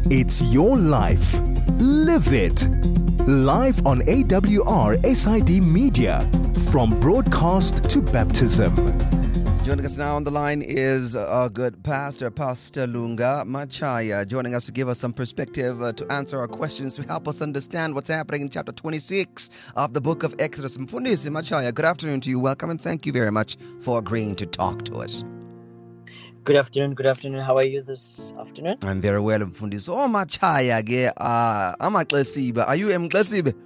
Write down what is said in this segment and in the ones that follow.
It's your life. Live it. Live on AWR SID Media. From broadcast to baptism. Joining us now on the line is our good pastor, Pastor Lunga Machaya, joining us to give us some perspective, to answer our questions, to help us understand what's happening in chapter 26 of the book of Exodus. Mfundisi Machaya, good afternoon to you. Welcome and thank you very much for agreeing to talk to us. Good afternoon. How are you this afternoon? I'm very well, Mfundisi. Oh, Machaya, amaxesibe. Are you emxesibe?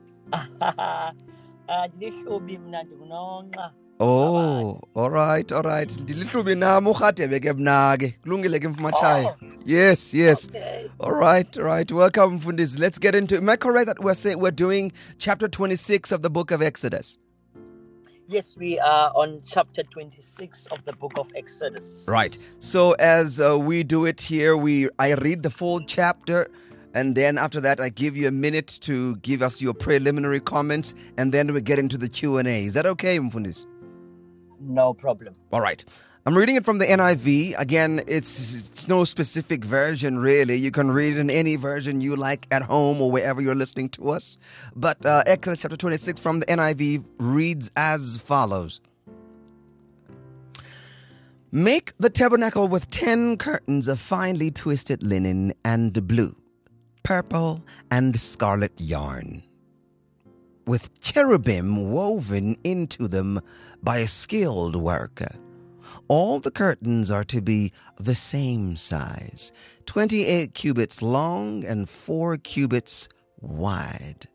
Oh, all right. Ndilihlubi nami urhadebe ke mna ke. Kulungile ke Mfumachaya. Yes. Okay. All right. Welcome, Mfundisi. Let's get into it. Am I correct that we're doing chapter 26 of the book of Exodus? Yes, we are on chapter 26 of the book of Exodus. Right. So as we do it here, I read the full chapter, and then after that, I give you a minute to give us your preliminary comments, and then we get into the Q&A. Is that okay, Mfundisi? No problem. All right. I'm reading it from the NIV. Again, it's no specific version, really. You can read it in any version you like at home or wherever you're listening to us. But Exodus chapter 26 from the NIV reads as follows. Make the tabernacle with 10 curtains of finely twisted linen and blue, purple, and scarlet yarn, with cherubim woven into them by a skilled worker. All the curtains are to be the same size, 28 cubits long and 4 cubits wide.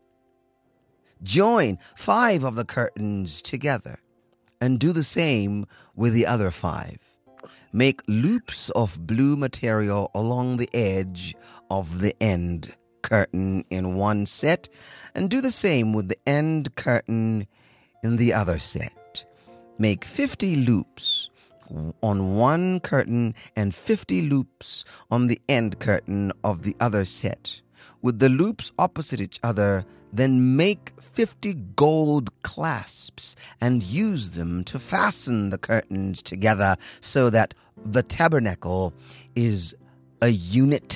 Join 5 of the curtains together and do the same with the other 5. Make loops of blue material along the edge of the end curtain in one set and do the same with the end curtain in the other set. Make 50 loops on one curtain and 50 loops on the end curtain of the other set. With the loops opposite each other, then make 50 gold clasps and use them to fasten the curtains together so that the tabernacle is a unit.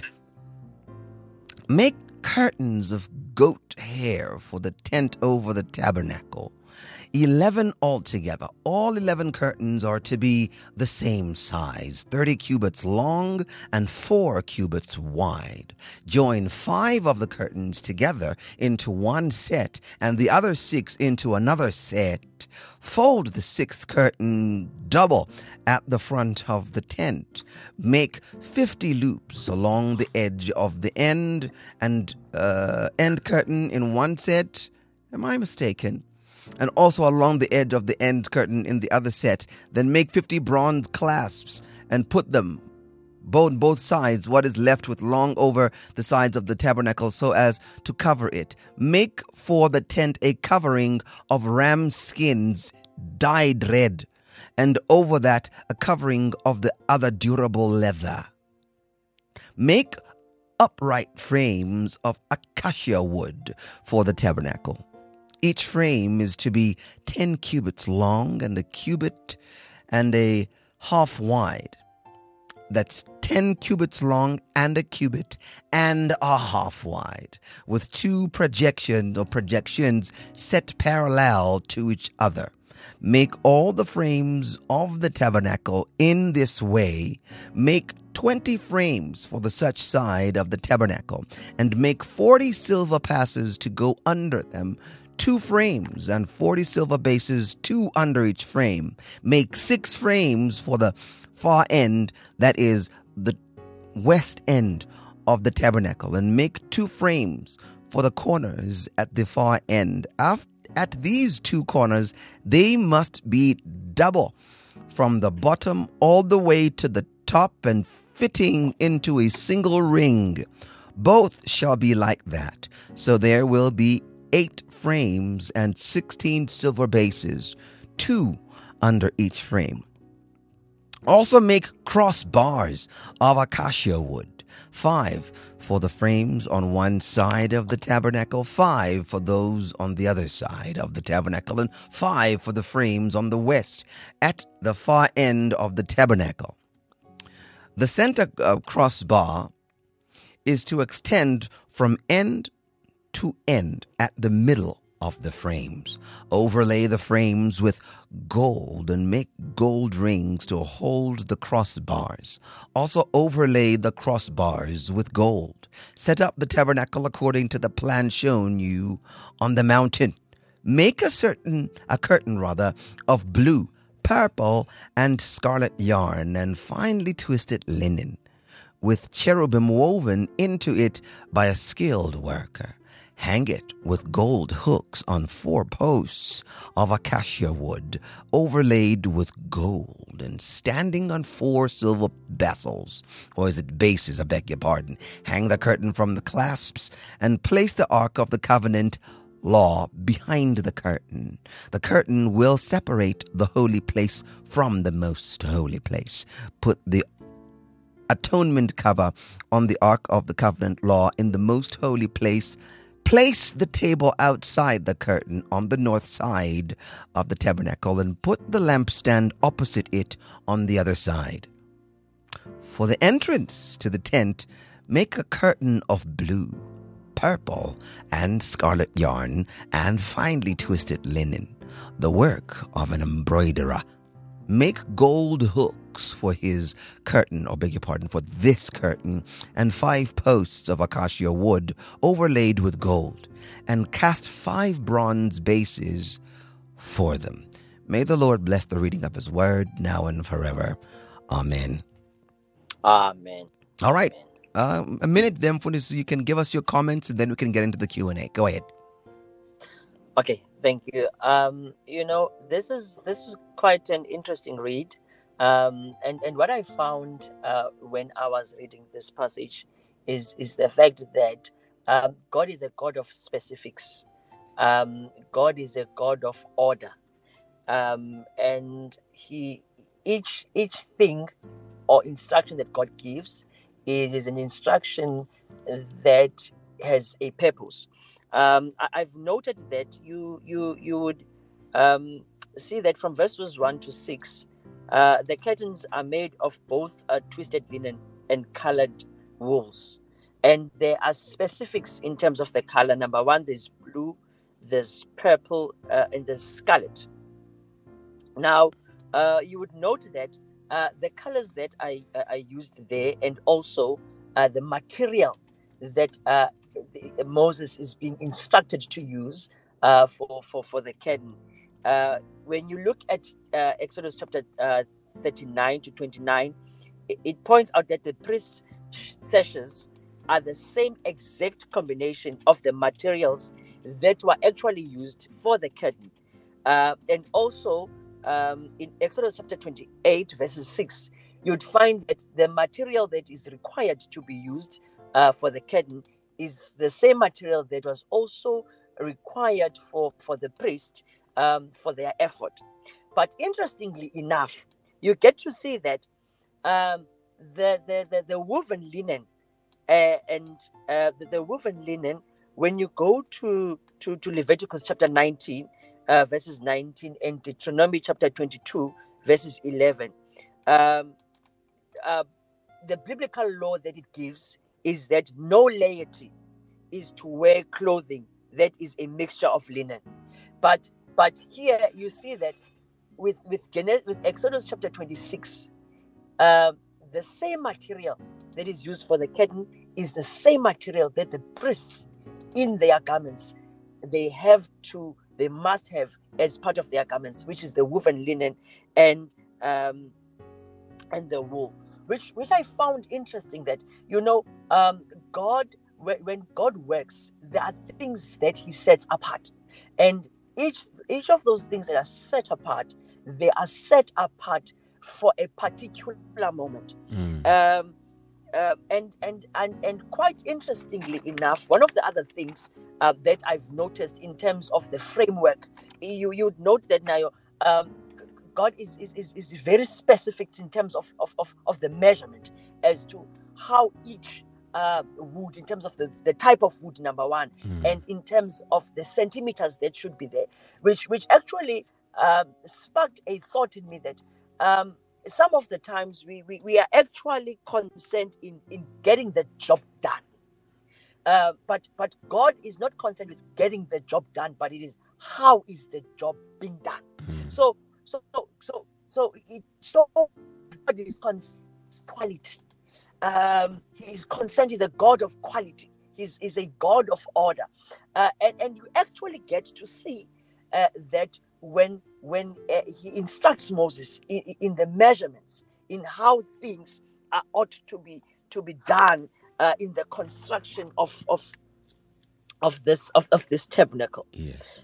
Make curtains of goat hair for the tent over the tabernacle. 11 altogether. All 11 curtains are to be the same size, 30 cubits long and 4 cubits wide. Join 5 of the curtains together into one set and the other 6 into another set. Fold the 6th curtain double at the front of the tent. Make 50 loops along the edge of the end curtain in one set. Am I mistaken? And also along the edge of the end curtain in the other set. Then make 50 bronze clasps and put them both sides, what is left with, long over the sides of the tabernacle so as to cover it. Make for the tent a covering of ram skins dyed red, and over that a covering of the other durable leather. Make upright frames of acacia wood for the tabernacle. Each frame is to be 10 cubits long and a cubit and a half wide. That's 10 cubits long and a cubit and a half wide, with 2 projections set parallel to each other. Make all the frames of the tabernacle in this way. Make 20 frames for the such side of the tabernacle, and make 40 silver passes to go under them, 2 frames and 40 silver bases, 2 under each frame. Make 6 frames for the far end, that is the west end of the tabernacle, and make 2 frames for the corners at the far end. At these 2 corners, they must be double from the bottom all the way to the top and fitting into a single ring. Both shall be like that. So there will be 8 frames and 16 silver bases, 2 under each frame. Also make crossbars of acacia wood, 5 for the frames on one side of the tabernacle, 5 for those on the other side of the tabernacle, and 5 for the frames on the west at the far end of the tabernacle. The center crossbar is to extend from end to end at the middle of the frames. Overlay the frames with gold and make gold rings to hold the crossbars. Also overlay the crossbars with gold. Set up the tabernacle according to the plan shown you on the mountain. Make a curtain of blue, purple, and scarlet yarn and finely twisted linen, with cherubim woven into it by a skilled worker. Hang it with gold hooks on 4 posts of acacia wood, overlaid with gold, and standing on 4 silver bases, bases, I beg your pardon. Hang the curtain from the clasps, and place the Ark of the Covenant law behind the curtain. The curtain will separate the holy place from the most holy place. Put the atonement cover on the Ark of the Covenant law in the most holy place. Place the table outside the curtain on the north side of the tabernacle and put the lampstand opposite it on the other side. For the entrance to the tent, make a curtain of blue, purple, and scarlet yarn and finely twisted linen, the work of an embroiderer. Make gold hooks for his curtain, for this curtain, and 5 posts of acacia wood overlaid with gold, and cast 5 bronze bases for them. May the Lord bless the reading of his word now and forever. Amen. Amen. All right. A minute then for this. You can give us your comments and then we can get into the Q&A. Go ahead. Okay, thank you. This is quite an interesting read. And what I found when I was reading this passage is the fact that God is a God of specifics. God is a God of order. And each thing or instruction that God gives is an instruction that has a purpose. I've noted that you would see that from verses 1 to 6, the curtains are made of both twisted linen and colored wools. And there are specifics in terms of the color. Number 1, there's blue, there's purple, and there's scarlet. Now, you would note that the colors that I used there, and also the material that Moses is being instructed to use for the curtain. When you look at Exodus chapter 39 to 29, it points out that the priest's sashes are the same exact combination of the materials that were actually used for the curtain. And also in Exodus chapter 28 verses 6, you'd find that the material that is required to be used for the curtain is the same material that was also required for the priest for their effort. But interestingly enough, you get to see that the woven linen and the woven linen, when you go to Leviticus chapter 19 verses 19 and Deuteronomy chapter 22 verses 11, the biblical law that it gives is that no laity is to wear clothing that is a mixture of linen. But here you see that with Exodus chapter 26, the same material that is used for the curtain is the same material that the priests in their garments they must have as part of their garments, which is the woven linen and the wool, which I found interesting that God, when God works, there are things that he sets apart, and each of those things that are set apart, they are set apart for a particular moment. And quite interestingly enough, one of the other things that I've noticed in terms of the framework, you would note that now God is very specific in terms of the measurement as to how each wood, in terms of the type of wood, number 1, and in terms of the centimeters that should be there, which actually sparked a thought in me that some of the times we are actually concerned in getting the job done. But God is not concerned with getting the job done, but it is how is the job being done. So God is concerned with quality. He is concerned. He's a God of quality. He's a God of order, and you actually get to see that when he instructs Moses in the measurements, in how things ought to be done in the construction of this tabernacle. Yes.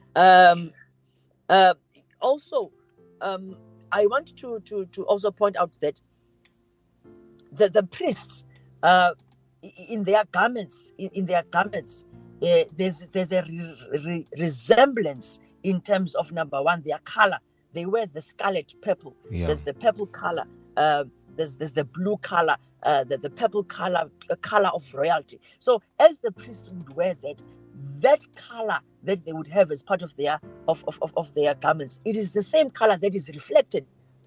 Also, I want to also point out that the priests, in their garments, there's a resemblance in terms of, number one, their color. They wear the scarlet purple. Yeah. There's the purple color. There's the blue color. The purple color, a color of royalty. So as the priests would wear that color that they would have as part of their of their garments, it is the same color that is reflected.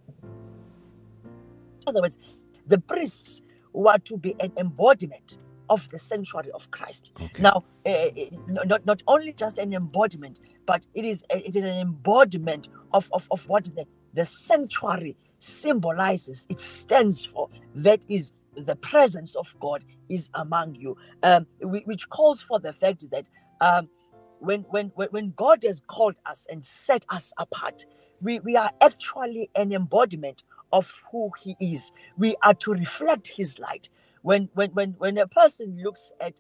In other words, the priests were to be an embodiment of the sanctuary of Christ. Okay. Now, not only just an embodiment, but it is an embodiment of what the sanctuary symbolizes. It stands for. That is, the presence of God is among you, which calls for the fact that when God has called us and set us apart, we are actually an embodiment of who He is. We are to reflect His light. When a person looks at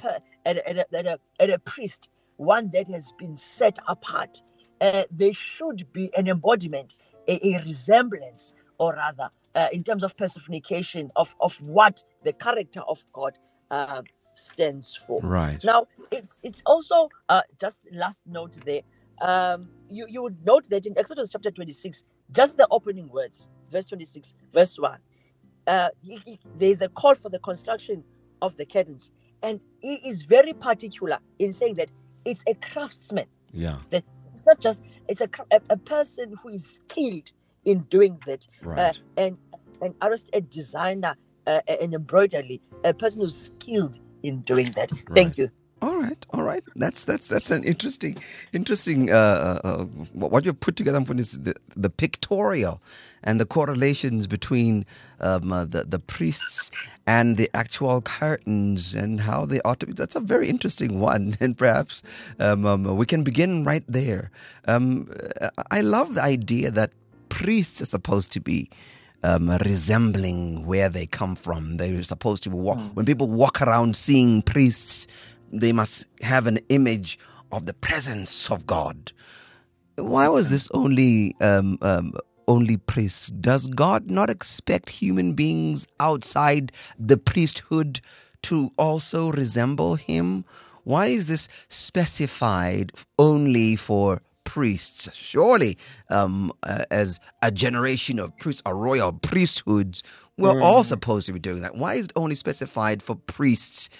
a priest, one that has been set apart, they should be an embodiment, a resemblance, or rather, in terms of personification of what the character of God stands for. Right. Now, it's also just last note there. You would note that in Exodus chapter 26, just the opening words, verse 26, verse 1, there's a call for the construction of the curtains, and he is very particular in saying that it's a craftsman. Yeah. That it's not just, it's a person who is skilled in doing that. Right. And a designer, an embroidery, a person who's skilled in doing that. Thank you. All right. That's an interesting. What you've put together is the pictorial and the correlations between the priests and the actual curtains and how they ought to be. That's a very interesting one, and perhaps we can begin right there. I love the idea that priests are supposed to be resembling where they come from. They're supposed to walk. When people walk around seeing priests, they must have an image of the presence of God. Why was this only priests? Does God not expect human beings outside the priesthood to also resemble Him? Why is this specified only for priests? Surely, as a generation of priests, a royal priesthoods, we're all supposed to be doing that. Why is it only specified for priests?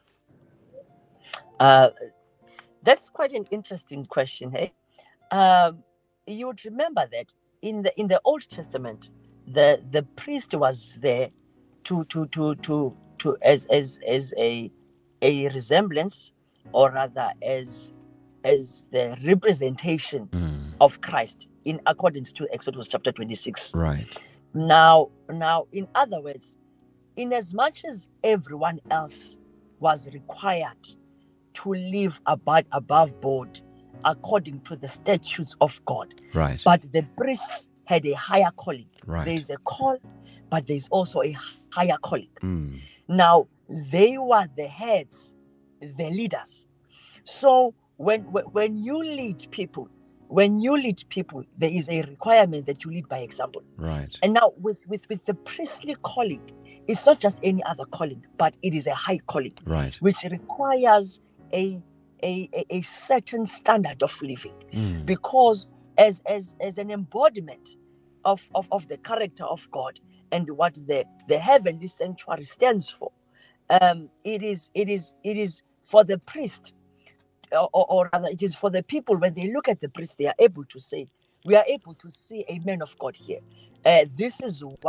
That's quite an interesting question. Hey, you would remember that in the Old Testament, the priest was there to as a resemblance, or rather as the representation of Christ in accordance to Exodus chapter 26. Right. Now, in other words, in as much as everyone else was required to live above board according to the statutes of God. Right. But the priests had a higher calling. Right. There's a call, but there's also a higher calling. Now, they were the heads, the leaders. So when you lead people, there is a requirement that you lead by example. Right. And now with the priestly calling, it's not just any other calling, but it is a high calling. Right. Which requires a certain standard of living, because as an embodiment of the character of God and what the heavenly sanctuary stands for, it is for the priest, or rather it is for the people. When they look at the priest, they are able to say, we are able to see a man of God here. This is what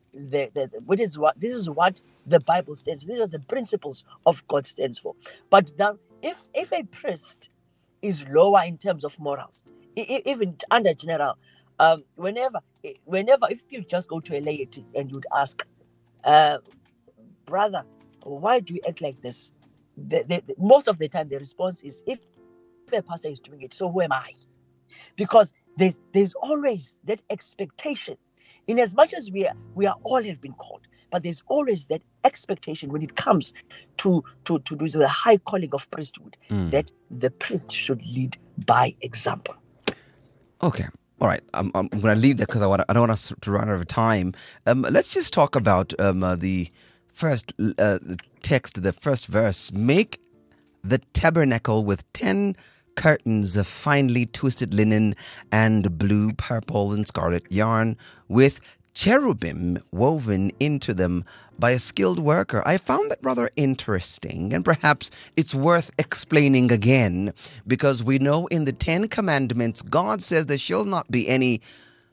this is what the Bible stands for. These are the principles of God stands for. But now, if a priest is lower in terms of morals, even under general, whenever if you just go to a laity and you'd ask, brother, why do you act like this? Most of the time the response is, if a pastor is doing it, so who am I? Because there's always that expectation. In as much as we are all have been called, but there's always that expectation when it comes to the high calling of priesthood, that the priest should lead by example. Okay. All right. I'm going to leave that because I don't want us to run out of time. Let's just talk about the first text, the first verse. Make the tabernacle with 10 curtains of finely twisted linen and blue, purple, and scarlet yarn with cherubim woven into them by a skilled worker. I found that rather interesting, and perhaps it's worth explaining again, because we know in the 10 Commandments, God says there shall not be any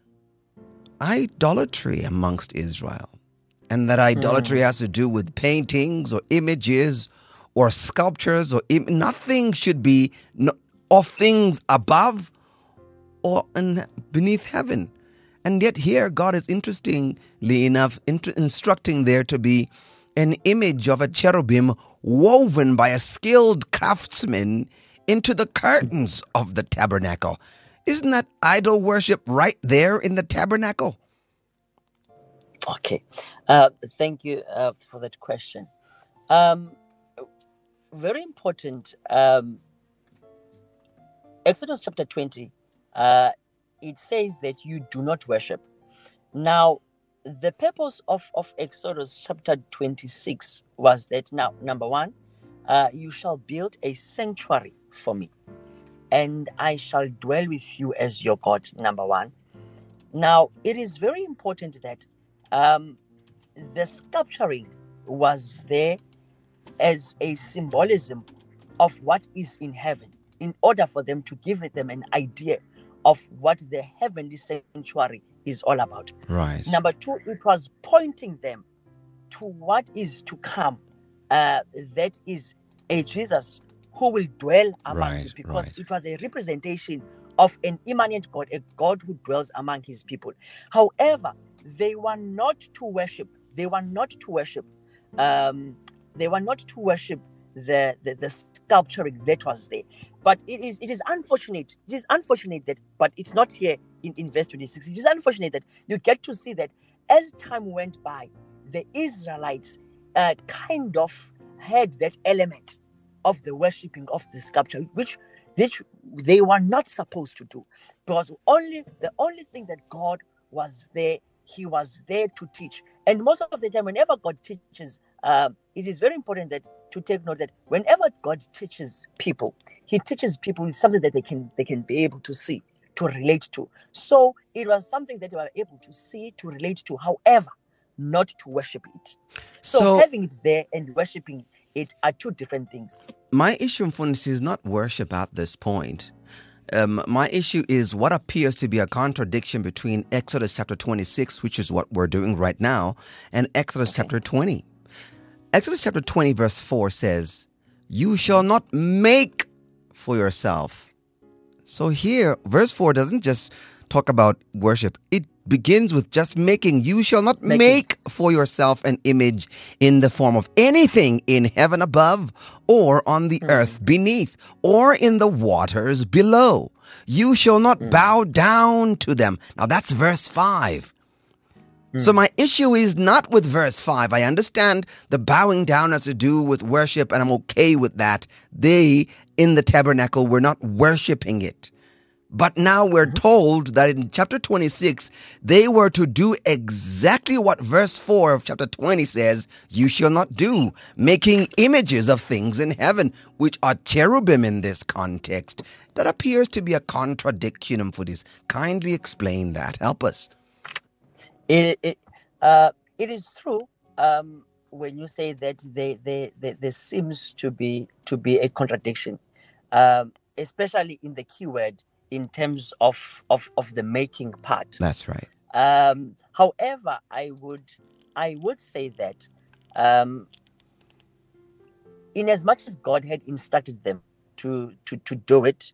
idolatry amongst Israel. And that idolatry has to do with paintings or images or sculptures, or nothing should be of things above or beneath heaven. And yet here God is interestingly enough instructing there to be an image of a cherubim woven by a skilled craftsman into the curtains of the tabernacle. Isn't that idol worship right there in the tabernacle? Okay. Thank you for that question. Very important. Exodus chapter 20, it says that you do not worship. Now, the purpose of Exodus chapter 26 was that, now, number one, you shall build a sanctuary for me, and I shall dwell with you as your God, number one. Now, it is very important that the sculpturing was there as a symbolism of what is in heaven, in order for them to give them an idea of what the heavenly sanctuary is all about. Right. Number two, it was pointing them to what is to come, that is a Jesus who will dwell among you, because it was a representation of an immanent God, a God who dwells among his people. However, they were not to worship. The sculpturing that was there. But it is unfortunate. It is unfortunate that, but it's not here in verse 26. It is unfortunate that you get to see that as time went by, the Israelites kind of had that element of the worshipping of the sculpture, which they were not supposed to do. Because the only thing that God was there, he was there to teach. And most of the time, whenever God teaches, it is very important to take note that whenever God teaches people, he teaches people with something that they can be able to see, to relate to. So it was something that they were able to see, to relate to, however, not to worship it. So having it there and worshiping it are two different things. My issue, Mfundisi, is not worship at this point. My issue is what appears to be a contradiction between Exodus chapter 26, which is what we're doing right now, and Exodus chapter 20. Exodus chapter 20 verse 4 says, "You shall not make for yourself." So here, verse 4 doesn't just talk about worship. It begins with just making. You shall not make for yourself an image in the form of anything in heaven above, or on the earth beneath, or in the waters below. You shall not bow down to them. Now that's verse 5. So my issue is not with verse 5. I understand the bowing down has to do with worship, and I'm okay with that. They, in the tabernacle, were not worshiping it. But now we're told that in chapter 26, they were to do exactly what verse 4 of chapter 20 says, you shall not do, making images of things in heaven, which are cherubim in this context. That appears to be a contradiction for this. Kindly explain that. Help us. It is true when you say that there seems to be a contradiction, especially in the keyword in terms of the making part. That's right. However, I would say that in as much as God had instructed them to do it,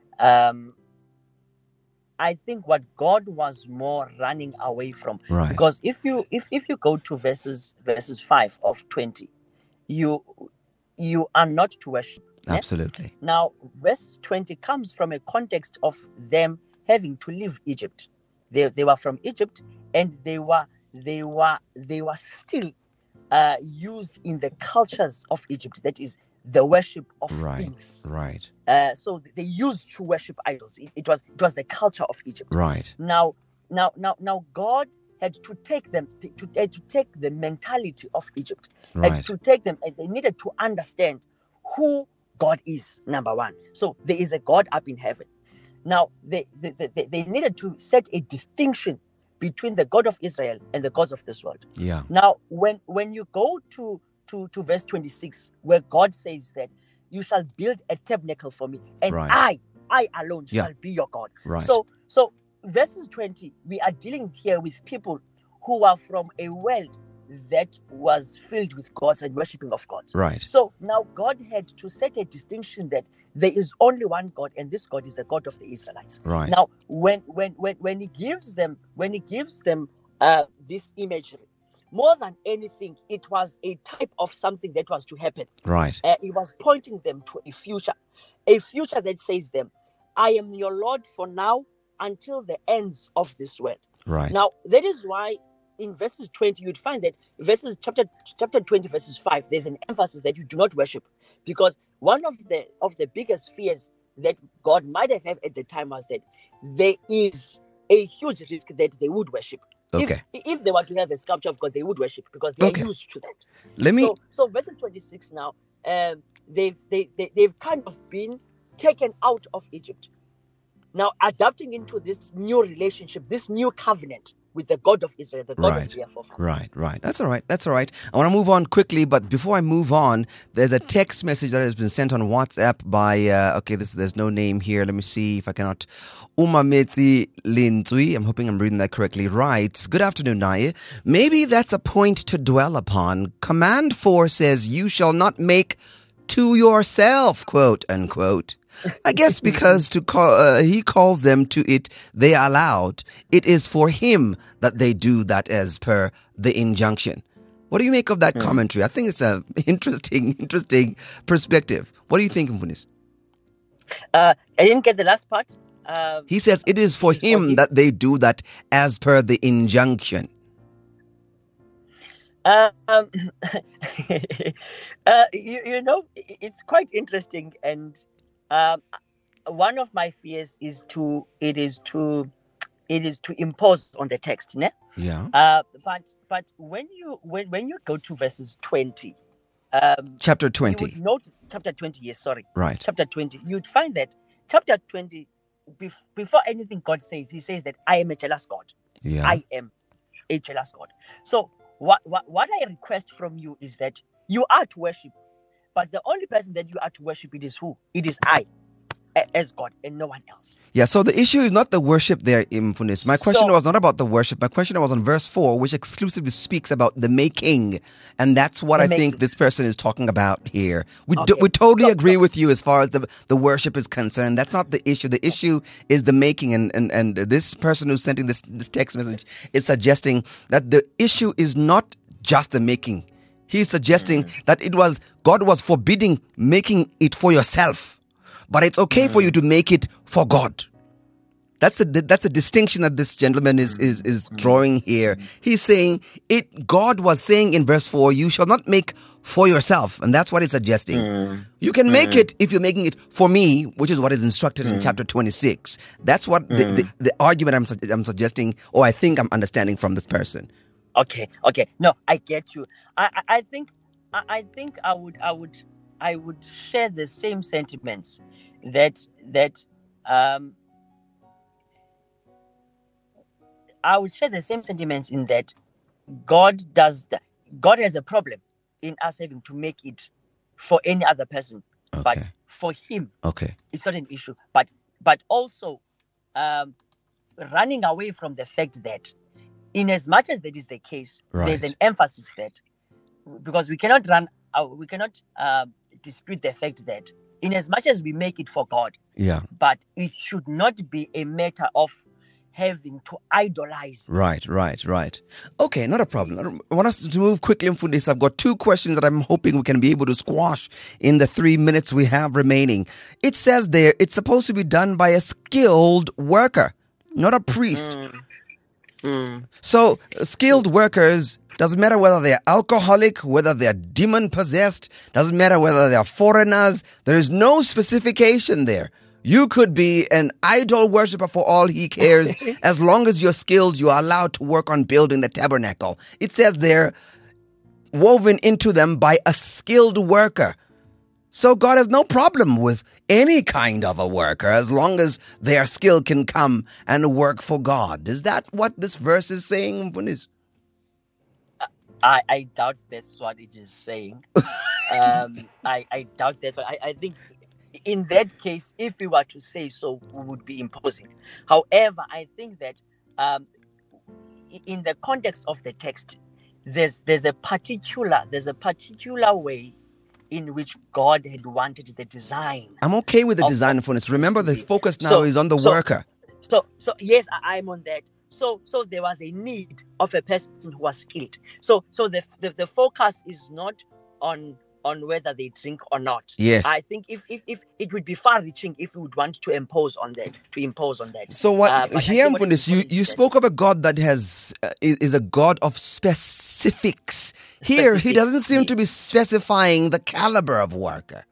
I think what God was more running away from, Right. because if you go to verses 5 of 20, you are not to worship. Absolutely. Now, verse 20 comes from a context of them having to leave Egypt. They were from Egypt, and they were still used in the cultures of Egypt. That is the worship of things. Right. So they used to worship idols. It was the culture of Egypt. Right. Now God had to take them to take the mentality of Egypt. Right. Had to take them, and they needed to understand who God is, number one. So there is a God up in heaven. Now they needed to set a distinction between the God of Israel and the gods of this world. Yeah. Now when you go to verse 26, where God says that you shall build a tabernacle for me, and I alone shall be your God. Right. So verses 20, we are dealing here with people who are from a world that was filled with gods and worshipping of gods. Right. So now God had to set a distinction that there is only one God, and this God is the God of the Israelites. Right. Now, when he gives them this imagery, more than anything, it was a type of something that was to happen. Right. It was pointing them to a future that says them, I am your Lord for now until the ends of this world. Right. Now, that is why in verses 20, you'd find that chapter 20, verses 5, there's an emphasis that you do not worship, because one of the biggest fears that God might have had at the time was that there is a huge risk that they would worship. Okay. If they were to have a sculpture of God, they would worship, because they're used to that. So verses 26 now, they've kind of been taken out of Egypt, now adapting into this new relationship, this new covenant with the God of Israel, the God of their forefathers. Right. That's all right. I want to move on quickly, but before I move on, there's a text message that has been sent on WhatsApp by, there's no name here. Let me see if I cannot. Umametsi Linzui, I'm hoping I'm reading that correctly, writes, good afternoon, Naye. Maybe that's a point to dwell upon. Command 4 says, you shall not make to yourself, quote unquote. I guess because he calls them to it, they are allowed. It is for him that they do that as per the injunction. What do you make of that commentary? I think it's an interesting perspective. What do you think, Mfunis? I didn't get the last part. He says it is for him that they do that as per the injunction. It's quite interesting, and one of my fears is to impose on the text, ne? Yeah. But when you go to verses 20, chapter 20. You would note chapter 20. Yes, sorry. Right. Chapter 20. You'd find that chapter 20, before anything God says, He says that I am a jealous God. Yeah. I am a jealous God. So what I request from you is that you are to worship, but the only person that you are to worship, it is who? It is I, as God, and no one else. Yeah, so the issue is not the worship there, Mfunis. My question was not about the worship. My question was on verse 4, which exclusively speaks about the making. And that's what I think this person is talking about here. We totally agree with you as far as the worship is concerned. That's not the issue. The issue is the making. And this person who's sending this text message is suggesting that the issue is not just the making. He's suggesting that God was forbidding making it for yourself. But it's okay for you to make it for God. That's the distinction that this gentleman is drawing here. He's saying God was saying in verse 4, you shall not make for yourself. And that's what he's suggesting. You can make it if you're making it for me, which is what is instructed in chapter 26. That's what the argument I'm suggesting, or I think I'm understanding from this person. Okay. No, I get you. I think I would share the same sentiments that I would share the same sentiments in that God has a problem in us having to make it for any other person, but for Him, it's not an issue. But also running away from the fact that in as much as that is the case, there's Right. an emphasis that, because we cannot dispute the fact that in as much as we make it for God, Yeah. but it should not be a matter of having to idolize. Right. Okay, not a problem. I want us to move quickly through this. I've got two questions that I'm hoping we can be able to squash in the 3 minutes we have remaining. It says there it's supposed to be done by a skilled worker, not a priest. So, skilled workers, doesn't matter whether they're alcoholic, whether they're demon possessed, doesn't matter whether they're foreigners. There is no specification there. You could be an idol worshiper for all he cares. As long as you're skilled, you are allowed to work on building the tabernacle. It says they're woven into them by a skilled worker. So God has no problem with any kind of a worker as long as their skill can come and work for God. Is that what this verse is saying, Mfundisi? I doubt that's what it is saying. I doubt that. I think in that case, if we were to say so, we would be imposing. However, I think that in the context of the text, there's a particular way in which God had wanted the design. I'm okay with the design, Mfundisi. Remember, the focus now is on the worker. So yes, I'm on that. So there was a need of a person who was skilled. So the focus is not on whether they drink or not. Yes. I think if it would be far-reaching if we would want to impose on that. So what But here, I think what Mfundisi, is you spoke of a God that has is a God of specifics. Here, he doesn't seem to be specifying the caliber of worker.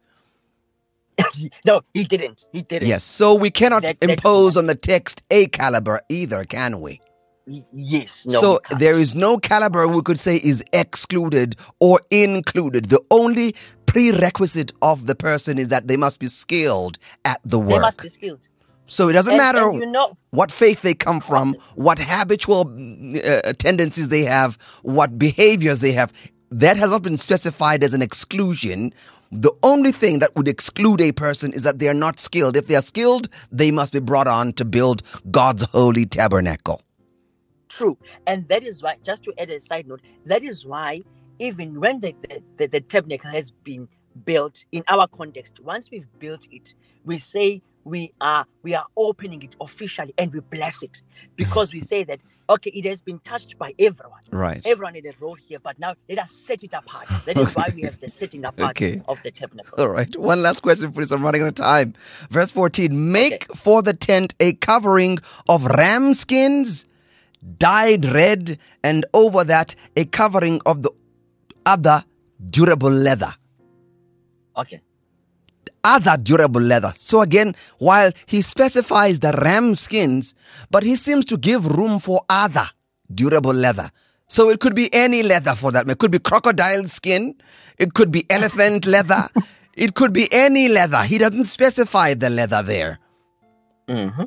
No, he didn't. Yes, so we cannot That- impose on the text a caliber either, can we? Yes. No, So we can't. there is no caliber we could say is excluded or included. The only prerequisite of the person is that they must be skilled at the work. They must be skilled. So it doesn't And matter you know, what faith they come from, what habitual tendencies they have, what behaviors they have. That has not been specified as an exclusion. The only thing that would exclude a person is that they are not skilled. If they are skilled, they must be brought on to build God's holy tabernacle. true. And that is why, just to add a side note, that is why even when the tabernacle has been built in our context, once we've built it, we say we are opening it officially and we bless it, because we say that, okay, it has been touched by everyone. Right. Everyone had a role here, but now let us set it apart. That is why we have the setting apart Okay. of the tabernacle. All right. One last question, please. I'm running out of time. Verse 14. Make for the tent a covering of ram skins, dyed red, and over that a covering of the other durable leather. Okay. Other durable leather. So again, while he specifies the ram skins, but he seems to give room for other durable leather. So it could be any leather for that. It could be crocodile skin. It could be elephant leather. It could be any leather. He doesn't specify the leather there. Mm-hmm.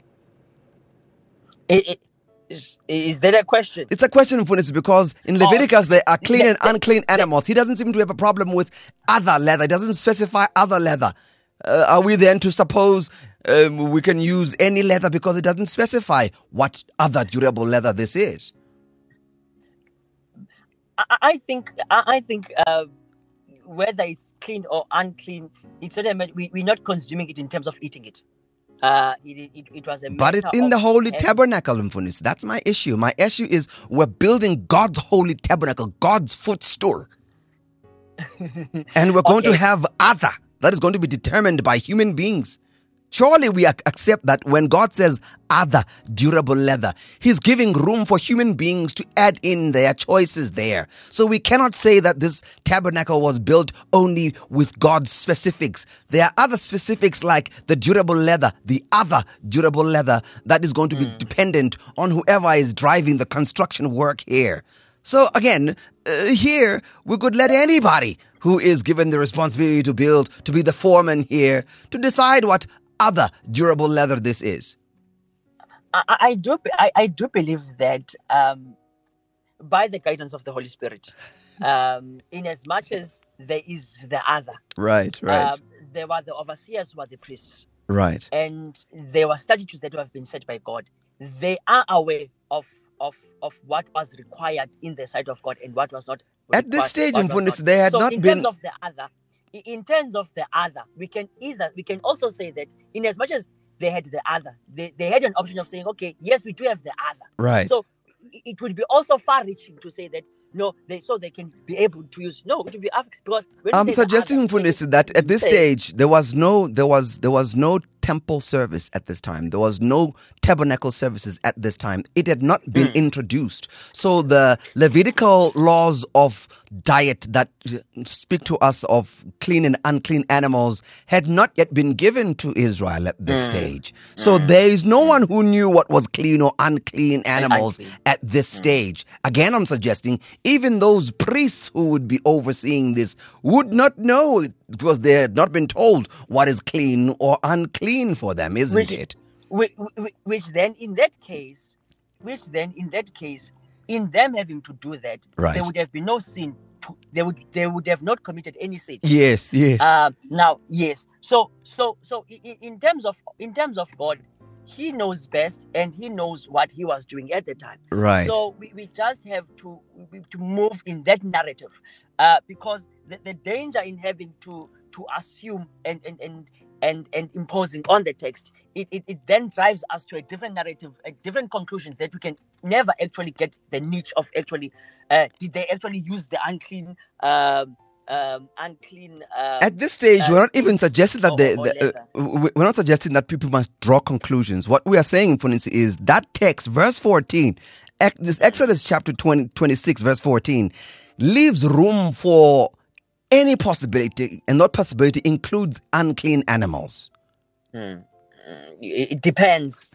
Is that a question? It's a question, Mfundisi, because in Leviticus there are clean and unclean animals. He doesn't seem to have a problem with other leather. He doesn't specify other leather. Are we then to suppose we can use any leather because it doesn't specify what other durable leather this is? I think whether it's clean or unclean, it's not a matter. We're not consuming it in terms of eating it. It was a matter. But it's in of the holy having- tabernacle, Mfundisi. That's my issue. My issue is we're building God's holy tabernacle, God's footstool. And we're going to Okay. have other that is going to be determined by human beings. Surely we accept that when God says other durable leather, He's giving room for human beings to add in their choices there. So we cannot say that this tabernacle was built only with God's specifics. There are other specifics like the durable leather, the other durable leather that is going to be dependent on whoever is driving the construction work here. So again, here we could let anybody who is given the responsibility to build, to be the foreman here, to decide what other durable leather this is. I do believe that by the guidance of the Holy Spirit, in as much as there is the other, Right. there were the overseers who are the priests, Right. and there were statutes that have been set by God. They are aware of what was required in the sight of God and what was not. At this stage, what was Mfundisi, not. they had So not in been. terms of the other, we can also say that in as much as they had the other, they had an option of saying, okay, yes, we do have the other. Right. So it would be also far-reaching to say that no, they can be able to use. No, it would be because when I'm you say the suggesting, other, Mfundisi, that at this say- stage there was no temple service at this time. There was no tabernacle services at this time. It had not been introduced. So the Levitical laws of diet that speak to us of clean and unclean animals had not yet been given to Israel at this stage. So there is no one who knew what was clean or unclean animals at this stage. Again, I'm suggesting even those priests who would be overseeing this would not know it because they had not been told what is clean or unclean for them, isn't it? Which then in that case, in them having to do that, Right. there would have been no sin. They would have not committed any sin. Yes, yes. Now, yes. So in terms of God, He knows best and He knows what He was doing at the time. Right. So we just have to move in that narrative, because the danger in having to assume and imposing on the text, it then drives us to a different narrative, different conclusions that we can never actually get the niche of actually did they actually use the unclean At this stage, we're not even suggesting that we're not suggesting that people must draw conclusions. What we are saying, for instance, is that text, verse 14, this Exodus chapter 26, verse 14, leaves room for any possibility, and that possibility includes unclean animals. It depends.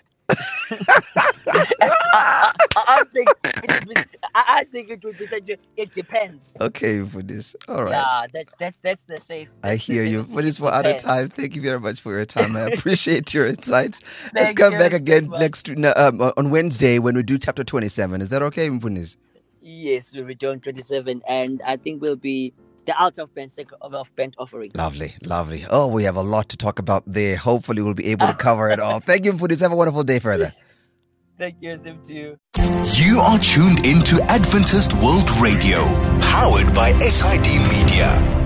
I think it would be such a, it depends. Okay, for this. All right. Yeah, that's the safe. I hear you. For this for other Depends. time. Thank you very much for your time. I appreciate your insights. Let's Thank come you back so again much. next on Wednesday when we do chapter 27. Is that okay, Mfundisi? Yes, we'll be doing 27, and I think we'll be the altar of burnt offering. Lovely, lovely. Oh, we have a lot to talk about there. Hopefully, we'll be able to cover it all. Thank you, Mfundisi. Have a wonderful day further. Thank you, same to you. You are tuned into Adventist World Radio, powered by SID Media.